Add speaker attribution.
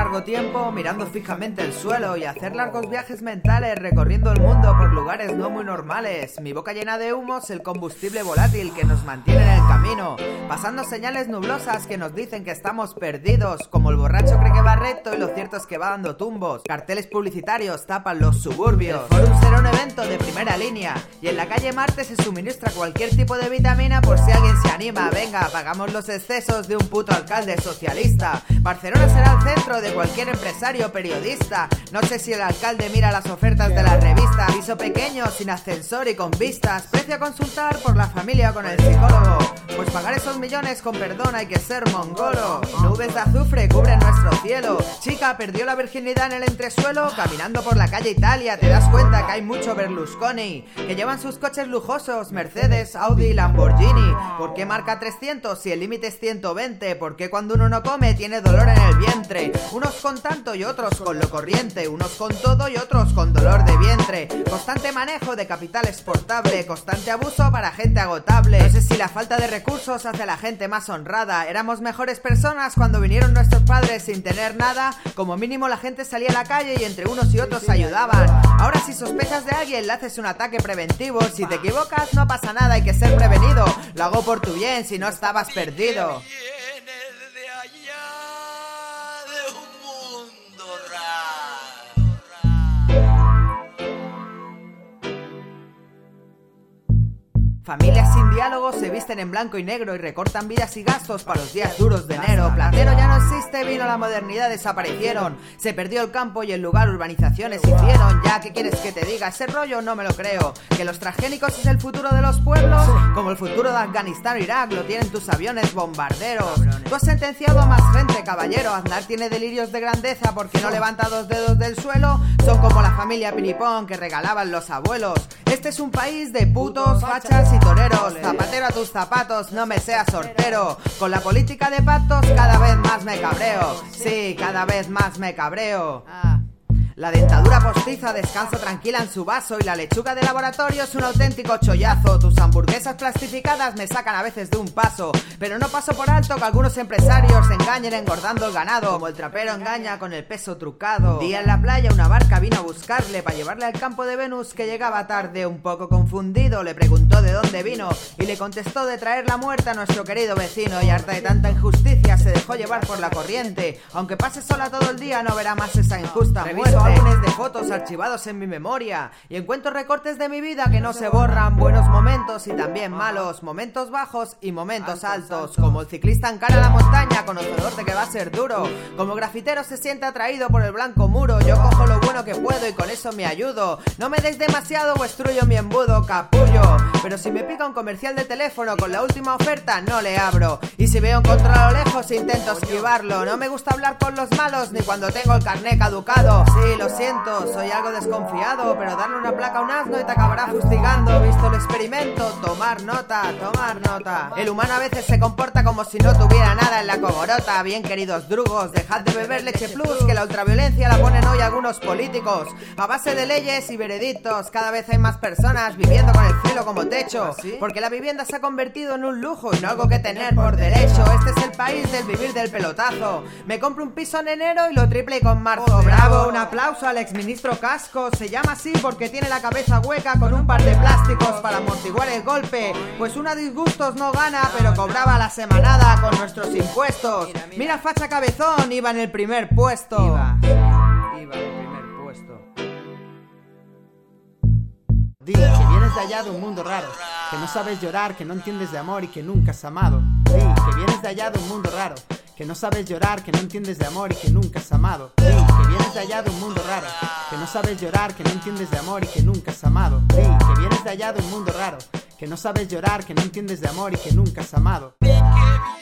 Speaker 1: largo tiempo mirando fijamente el suelo y hacer largos viajes mentales recorriendo el mundo por lugares no muy normales. Mi boca llena de humos, el combustible volátil que nos mantiene en el camino, pasando señales nublosas que nos dicen que estamos perdidos, como el borracho cree que va recto y lo cierto es que va dando tumbos. Carteles publicitarios tapan los suburbios. El Fórum será un evento de primera línea y en la calle Marte se suministra cualquier tipo de vitamina por si alguien se anima. Venga, apagamos los excesos de un puto alcalde socialista. Barcelona será el centro de cualquier empresario periodista. No sé si el alcalde mira las ofertas de la revista. Piso pequeño, sin ascensor y con vistas. Precio a consultar por la familia con el psicólogo. Pues pagar esos millones con perdón hay que ser mongolo. Nubes de azufre cubren nuestro cielo. Chica perdió la virginidad en el entresuelo. Caminando por la calle Italia te das cuenta que hay mucho Berlusconi, que llevan sus coches lujosos, Mercedes, Audi, Lamborghini. ¿Por qué marca 300 si el límite es 120? ¿Por qué cuando uno no come tiene dolor en el vientre? Unos con tanto y otros con lo corriente, unos con todo y otros con dolor de vientre. Constante manejo de capital exportable, constante abuso para gente agotable. No sé si la falta de recursos hace a la gente más honrada. Éramos mejores personas cuando vinieron nuestros padres sin tener nada. Como mínimo la gente salía a la calle y entre unos y otros se ayudaban. Ahora si sospechas de alguien le haces un ataque preventivo. Si te equivocas no pasa nada, hay que ser prevenido. Lo hago por tu bien si no estabas perdido. Familias sin diálogo se visten en blanco y negro y recortan vidas y gastos para los días duros de enero. Platero ya no existe, vino la modernidad, desaparecieron. Se perdió el campo y en lugar urbanizaciones hicieron. Ya, ¿qué quieres que te diga? Ese rollo no me lo creo. Que los transgénicos es el futuro de los pueblos, como el futuro de Afganistán o Irak lo tienen tus aviones bombarderos. Tú has sentenciado a más gente, caballero. Aznar tiene delirios de grandeza porque no levanta dos dedos del suelo. Son como la familia Piripón que regalaban los abuelos. Este es un país de putos, fachas y toreros. Zapatero a tus zapatos, no me seas sortero. Con la política de pactos cada vez más me cabreo. Sí, cada vez más me cabreo. La dentadura postiza descansa tranquila en su vaso y la lechuga de laboratorio es un auténtico chollazo. Tus hamburguesas plastificadas me sacan a veces de un paso, pero no paso por alto que algunos empresarios se engañen engordando el ganado, como el trapero engaña con el peso trucado. Un día en la playa una barca vino a buscarle para llevarle al campo de Venus, que llegaba tarde. Un poco confundido le preguntó de dónde vino y le contestó de traer la muerte a nuestro querido vecino. Y harta de tanta injusticia se dejó llevar por la corriente. Aunque pase sola todo el día no verá más esa injusta muerte. Álbumes de fotos archivados en mi memoria y encuentro recortes de mi vida que no se borran. Buenos momentos y también malos, momentos bajos y momentos altos. Como el ciclista encara la montaña conocedor de que va a ser duro, como grafitero se siente atraído por el blanco muro. Yo cojo lo bueno que puedo y con eso me ayudo. No me deis demasiado o destruyo mi embudo, capullo. Pero si me pica un comercial de teléfono con la última oferta no le abro. Y si veo un control a lo lejos intento esquivarlo. No me gusta hablar con los malos ni cuando tengo el carné caducado. Sí, lo siento, soy algo desconfiado, pero darle una placa a un asno y te acabará fustigando. Visto el experimento, tomar nota, tomar nota. El humano a veces se comporta como si no tuviera nada en la cogorota. Bien, queridos drugos, dejad de beber leche plus, que la ultraviolencia la ponen hoy algunos políticos. A base de leyes y veredictos, cada vez hay más personas viviendo con el cielo como techo. Porque la vivienda se ha convertido en un lujo y no algo que tener por derecho. Este es el país del vivir del pelotazo. Me compro un piso en enero y lo triple con marzo. Bravo, un aplauso al exministro Casco. Se llama así porque tiene la cabeza hueca con un par de plásticos para amortiguar el golpe. Pues una disgustos no gana, pero cobraba la semanada con nuestros impuestos. Mira facha cabezón, iba en el primer puesto. Iba en el primer puesto.
Speaker 2: Di que vienes de allá de un mundo raro, que no sabes llorar, que no entiendes de amor y que nunca has amado. Di que vienes de allá de un mundo raro, que no sabes llorar, que no entiendes de amor y que nunca has amado. Di que vienes de allá de un mundo raro, que no sabes llorar, que no entiendes de amor y que nunca has amado. Di que vienes de allá de un mundo raro, que no sabes llorar, que no entiendes de amor y que nunca has amado.